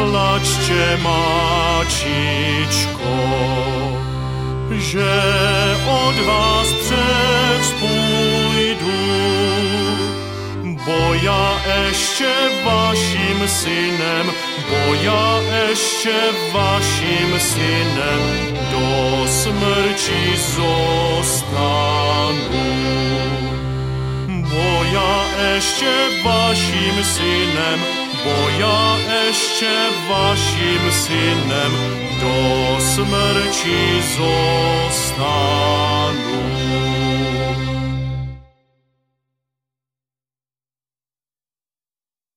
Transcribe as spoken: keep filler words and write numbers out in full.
plačte, máčičko, že od vás přec půjdu, bo ja ešte vašim synem, bo ja ešte vašim synem do smrti zostanu. Bo ja ešte vašim synem, bo ja ešte vašim synem do smrti zostanu.